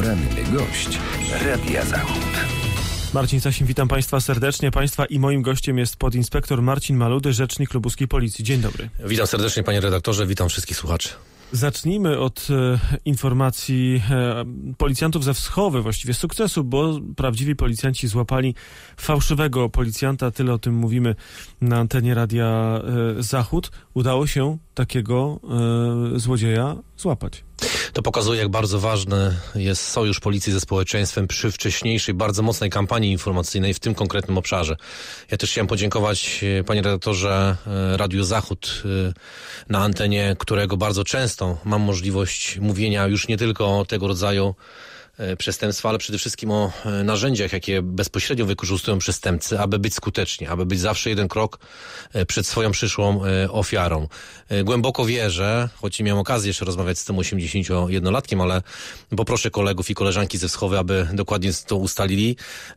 Poranny gość Radia Zachód. Marcin Sasin, witam Państwa serdecznie. Państwa i moim gościem jest podinspektor Marcin Maludy, rzecznik lubuskiej policji. Dzień dobry. Witam serdecznie, panie redaktorze, witam wszystkich słuchaczy. Zacznijmy od informacji policjantów ze Wschowy, właściwie sukcesu, bo prawdziwi policjanci złapali fałszywego policjanta. Tyle o tym mówimy na antenie Radia Zachód. Udało się takiego złodzieja złapać. To pokazuje, jak bardzo ważny jest sojusz policji ze społeczeństwem przy wcześniejszej, bardzo mocnej kampanii informacyjnej w tym konkretnym obszarze. Ja też chciałem podziękować, panie redaktorze, Radiu Zachód, na antenie, którego bardzo często mam możliwość mówienia już nie tylko o tego rodzaju przestępstwa, ale przede wszystkim o narzędziach, jakie bezpośrednio wykorzystują przestępcy, aby być skuteczni, aby być zawsze jeden krok przed swoją przyszłą ofiarą. Głęboko wierzę, choć nie miałem okazji jeszcze rozmawiać z tym 81-latkiem, ale poproszę kolegów i koleżanki ze Wschowy, aby dokładnie to ustalili,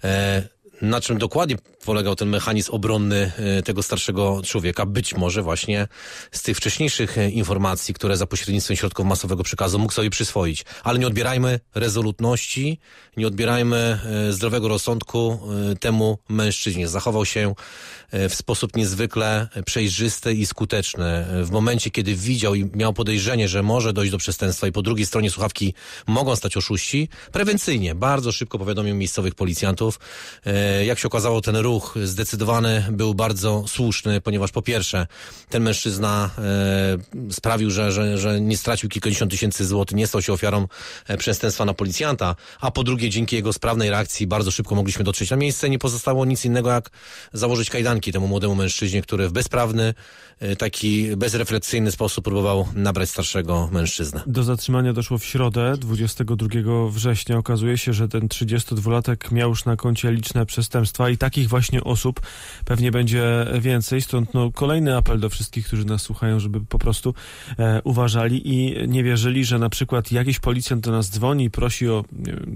na czym dokładnie polegał ten mechanizm obronny tego starszego człowieka. Być może właśnie z tych wcześniejszych informacji, które za pośrednictwem środków masowego przekazu mógł sobie przyswoić. Ale nie odbierajmy rezolutności, nie odbierajmy zdrowego rozsądku temu mężczyźnie. Zachował się w sposób niezwykle przejrzysty i skuteczny. W momencie, kiedy widział i miał podejrzenie, że może dojść do przestępstwa i po drugiej stronie słuchawki mogą stać oszuści, prewencyjnie, bardzo szybko powiadomił miejscowych policjantów. Jak się okazało, ten ruch zdecydowany był bardzo słuszny, ponieważ po pierwsze ten mężczyzna sprawił, że nie stracił kilkadziesiąt tysięcy złotych, nie stał się ofiarą przestępstwa na policjanta, a po drugie dzięki jego sprawnej reakcji bardzo szybko mogliśmy dotrzeć na miejsce. Nie pozostało nic innego jak założyć kajdanki temu młodemu mężczyźnie, który w bezprawny, taki bezrefleksyjny sposób próbował nabrać starszego mężczyznę. Do zatrzymania doszło w środę, 22 września. Okazuje się, że ten 32-latek miał już na koncie liczne przestępstwa i takich właśnie osób pewnie będzie więcej. Stąd kolejny apel do wszystkich, którzy nas słuchają, żeby po prostu uważali i nie wierzyli, że na przykład jakiś policjant do nas dzwoni i prosi o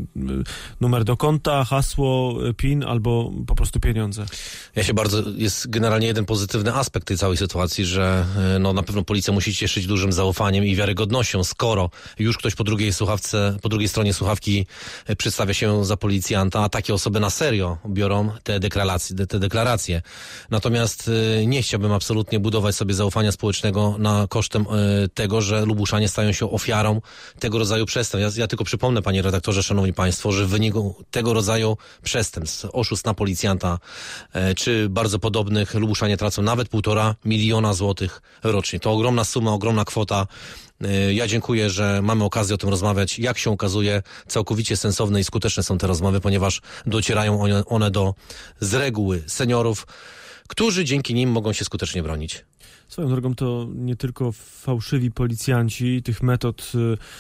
numer do konta, hasło, PIN albo po prostu pieniądze. Jest generalnie jeden pozytywny aspekt tej całej sytuacji, że na pewno policja musi cieszyć dużym zaufaniem i wiarygodnością, skoro już ktoś po drugiej stronie słuchawki przedstawia się za policjanta, a takie osoby na serio biorą te deklaracje. Natomiast nie chciałbym absolutnie budować sobie zaufania społecznego na kosztem tego, że Lubuszanie stają się ofiarą tego rodzaju przestępstw. Ja tylko przypomnę, panie redaktorze, szanowni państwo, że w wyniku tego rodzaju przestępstw, oszustw na policjanta, czy bardzo podobnych, Lubuszanie tracą nawet 1,5 miliona złotych rocznie. To ogromna suma, ogromna kwota. Ja dziękuję, że mamy okazję o tym rozmawiać. Jak się okazuje, całkowicie sensowne i skuteczne są te rozmowy, ponieważ docierają one z reguły seniorów, którzy dzięki nim mogą się skutecznie bronić. Swoją drogą to nie tylko fałszywi policjanci, tych metod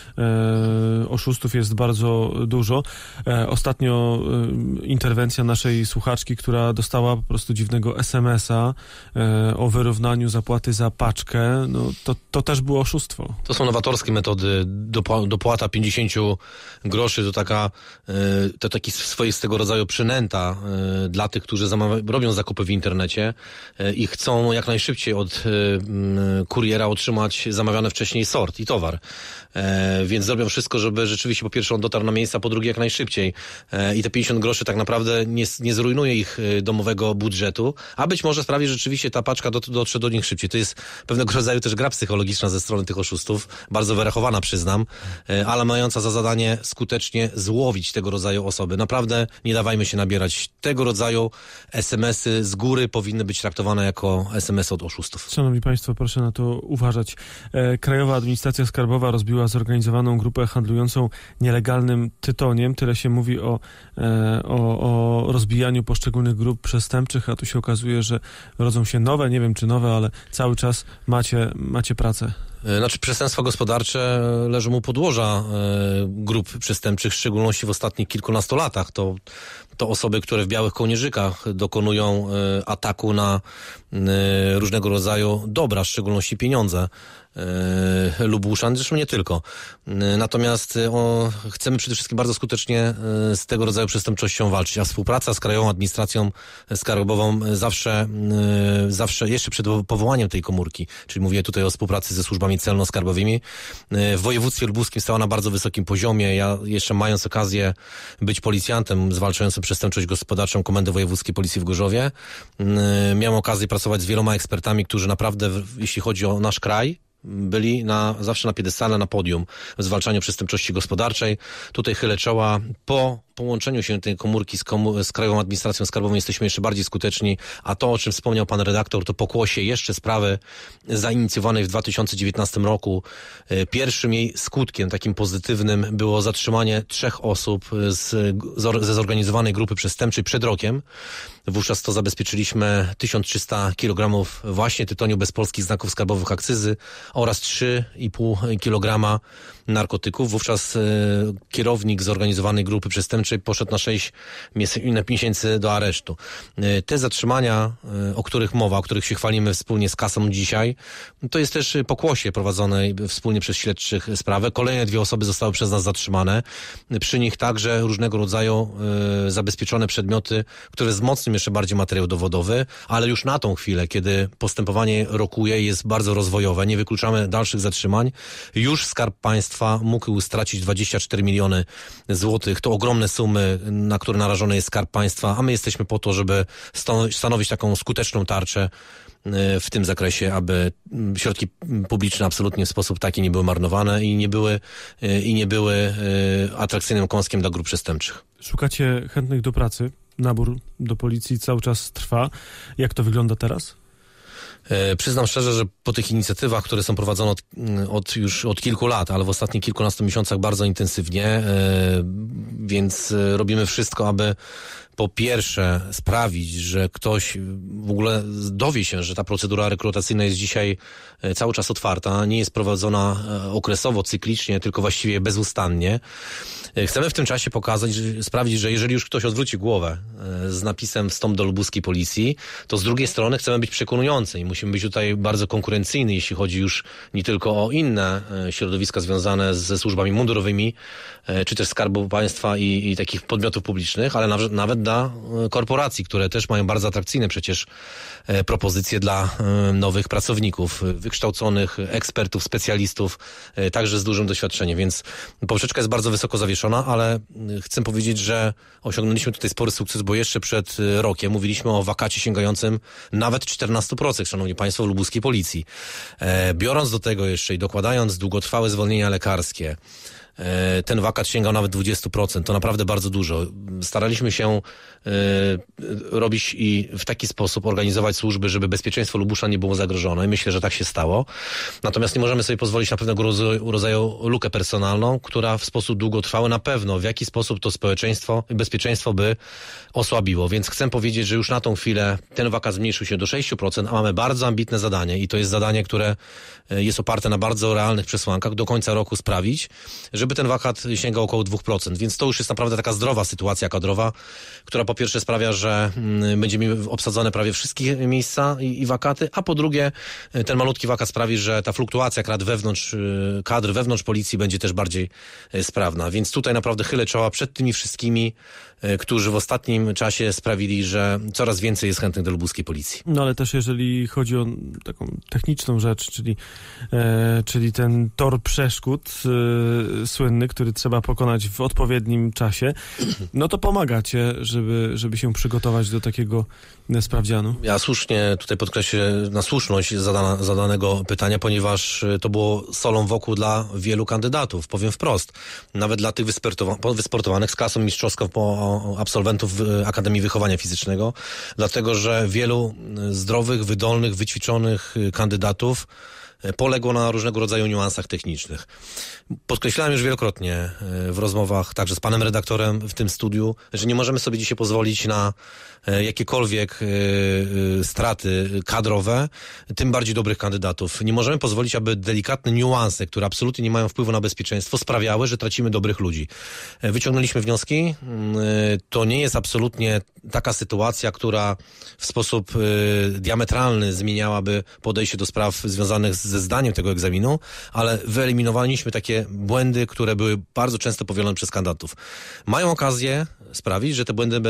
oszustów jest bardzo dużo. Ostatnio interwencja naszej słuchaczki, która dostała po prostu dziwnego SMS-a o wyrównaniu zapłaty za paczkę, to też było oszustwo. To są nowatorskie metody. Dopłata 50 groszy to taki swoistego rodzaju przynęta dla tych, którzy robią zakupy w internecie i chcą jak najszybciej od kuriera otrzymać zamawiany wcześniej sort i towar. Więc zrobią wszystko, żeby rzeczywiście po pierwsze on dotarł na miejsce, a po drugie jak najszybciej. I te 50 groszy tak naprawdę nie zrujnuje ich domowego budżetu, a być może sprawi, że rzeczywiście ta paczka dotrze do nich szybciej. To jest pewnego rodzaju też gra psychologiczna ze strony tych oszustów, bardzo wyrachowana, przyznam, ale mająca za zadanie skutecznie złowić tego rodzaju osoby. Naprawdę nie dawajmy się nabierać. Tego rodzaju SMS-y z góry powinny być traktowane jako SMS-y od oszustów. Szanowni państwo, proszę na to uważać. Krajowa Administracja Skarbowa rozbiła zorganizowaną grupę handlującą nielegalnym tytoniem. Tyle się mówi o rozbijaniu poszczególnych grup przestępczych, a tu się okazuje, że rodzą się nowe, nie wiem czy nowe, ale cały czas macie pracę. Przestępstwa gospodarcze leżą u podłoża grup przestępczych, w szczególności w ostatnich kilkunastu latach. To osoby, które w białych kołnierzykach dokonują ataku na różnego rodzaju dobra, w szczególności pieniądze. Lubuszan, zresztą nie tylko. Natomiast chcemy przede wszystkim bardzo skutecznie z tego rodzaju przestępczością walczyć, a współpraca z Krajową Administracją Skarbową zawsze jeszcze przed powołaniem tej komórki, czyli mówię tutaj o współpracy ze służbami celno-skarbowymi, w województwie lubuskim stała na bardzo wysokim poziomie. Ja jeszcze mając okazję być policjantem zwalczającym przestępczość gospodarczą Komendy Wojewódzkiej Policji w Gorzowie, miałem okazję pracować z wieloma ekspertami, którzy naprawdę, jeśli chodzi o nasz kraj, byli zawsze na piedestale, na podium w zwalczaniu przestępczości gospodarczej. Tutaj chylę czoła. Po połączeniu się tej komórki z Krajową Administracją Skarbową jesteśmy jeszcze bardziej skuteczni, a to, o czym wspomniał pan redaktor, to pokłosie jeszcze sprawy zainicjowanej w 2019 roku. Pierwszym jej skutkiem takim pozytywnym było zatrzymanie 3 osób ze zorganizowanej grupy przestępczej przed rokiem. Wówczas to zabezpieczyliśmy 1300 kg właśnie tytoniu bez polskich znaków skarbowych akcyzy oraz 3,5 kg narkotyków. Wówczas kierownik zorganizowanej grupy przestępczej poszedł na 6 miesięcy do aresztu. Te zatrzymania, o których mowa, o których się chwalimy wspólnie z kasą dzisiaj, to jest też pokłosie prowadzonej wspólnie przez śledczych sprawę. Kolejne 2 osoby zostały przez nas zatrzymane. Przy nich także różnego rodzaju zabezpieczone przedmioty, które wzmocnią jeszcze bardziej materiał dowodowy, ale już na tą chwilę, kiedy postępowanie rokuje, jest bardzo rozwojowe, nie wykluczamy dalszych zatrzymań. Już Skarb Państwa mógł stracić 24 miliony złotych. To ogromne sumy, na które narażony jest Skarb Państwa, a my jesteśmy po to, żeby stanowić taką skuteczną tarczę w tym zakresie, aby środki publiczne absolutnie w sposób taki nie były marnowane i nie były atrakcyjnym kąskiem dla grup przestępczych. Szukacie chętnych do pracy? Nabór do policji cały czas trwa. Jak to wygląda teraz? Przyznam szczerze, że po tych inicjatywach, które są prowadzone już od kilku lat, ale w ostatnich kilkunastu miesiącach bardzo intensywnie, więc robimy wszystko, aby po pierwsze sprawić, że ktoś w ogóle dowie się, że ta procedura rekrutacyjna jest dzisiaj cały czas otwarta, nie jest prowadzona okresowo, cyklicznie, tylko właściwie bezustannie. Chcemy w tym czasie sprawić, że jeżeli już ktoś odwróci głowę z napisem "Wstąp do lubuskiej policji", to z drugiej strony chcemy być przekonujący i musimy być tutaj bardzo konkurencyjni, jeśli chodzi już nie tylko o inne środowiska związane ze służbami mundurowymi, czy też Skarbu Państwa i takich podmiotów publicznych, ale nawet dla korporacji, które też mają bardzo atrakcyjne przecież propozycje dla nowych pracowników, wykształconych ekspertów, specjalistów, także z dużym doświadczeniem, więc poprzeczka jest bardzo wysoko zawieszona, ale chcę powiedzieć, że osiągnęliśmy tutaj spory sukces, bo jeszcze przed rokiem mówiliśmy o wakacie sięgającym nawet 14%, szanowni państwo, w lubuskiej policji. Biorąc do tego jeszcze i dokładając długotrwałe zwolnienia lekarskie, ten wakat sięgał nawet 20%. To naprawdę bardzo dużo. Staraliśmy się robić i w taki sposób organizować służby, żeby bezpieczeństwo Lubusza nie było zagrożone. I myślę, że tak się stało. Natomiast nie możemy sobie pozwolić na pewnego rodzaju lukę personalną, która w sposób długotrwały na pewno w jaki sposób to społeczeństwo i bezpieczeństwo by osłabiło. Więc chcę powiedzieć, że już na tą chwilę ten wakat zmniejszył się do 6%, a mamy bardzo ambitne zadanie i to jest zadanie, które jest oparte na bardzo realnych przesłankach, do końca roku sprawić, żeby ten wakat sięgał około 2%. Więc to już jest naprawdę taka zdrowa sytuacja kadrowa, która po pierwsze sprawia, że będziemy obsadzone prawie wszystkie miejsca i wakaty, a po drugie ten malutki wakat sprawi, że ta fluktuacja kadr wewnątrz policji będzie też bardziej sprawna. Więc tutaj naprawdę chylę czoła przed tymi wszystkimi, którzy w ostatnim czasie sprawili, że coraz więcej jest chętnych do lubuskiej policji. No ale też jeżeli chodzi o taką techniczną rzecz, czyli ten tor przeszkód słynny, który trzeba pokonać w odpowiednim czasie, no to pomagacie, żeby się przygotować do takiego sprawdzianu. Ja słusznie tutaj podkreślę na słuszność zadanego pytania, ponieważ to było solą wokół dla wielu kandydatów, powiem wprost. Nawet dla tych wysportowanych z klasą mistrzowską absolwentów Akademii Wychowania Fizycznego, dlatego że wielu zdrowych, wydolnych, wyćwiczonych kandydatów poległo na różnego rodzaju niuansach technicznych. Podkreślałem już wielokrotnie w rozmowach także z panem redaktorem w tym studiu, że nie możemy sobie dzisiaj pozwolić na jakiekolwiek straty kadrowe, tym bardziej dobrych kandydatów. Nie możemy pozwolić, aby delikatne niuanse, które absolutnie nie mają wpływu na bezpieczeństwo, sprawiały, że tracimy dobrych ludzi. Wyciągnęliśmy wnioski. To nie jest absolutnie taka sytuacja, która w sposób diametralny zmieniałaby podejście do spraw związanych ze zdaniem tego egzaminu, ale wyeliminowaliśmy takie błędy, które były bardzo często powielone przez kandydatów. Mają okazję sprawić, że te błędy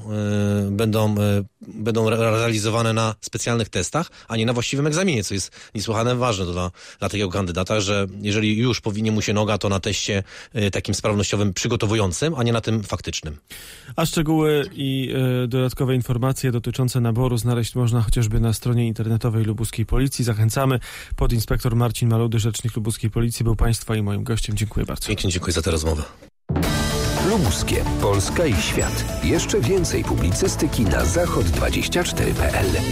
będą realizowane na specjalnych testach, a nie na właściwym egzaminie, co jest niesłychanie ważne dla takiego kandydata, że jeżeli już powinien mu się noga, to na teście takim sprawnościowym przygotowującym, a nie na tym faktycznym. A szczegóły i dodatkowe informacje dotyczące naboru znaleźć można chociażby na stronie internetowej lubuskiej Policji. Zachęcamy. Podinspektor Marcin Maludy, rzecznik lubuskiej Policji, był Państwa i moim gościem. Dziękuję bardzo. Pięknie dziękuję za tę rozmowę. Lubuskie, Polska i świat. Jeszcze więcej publicystyki na zachod24.pl.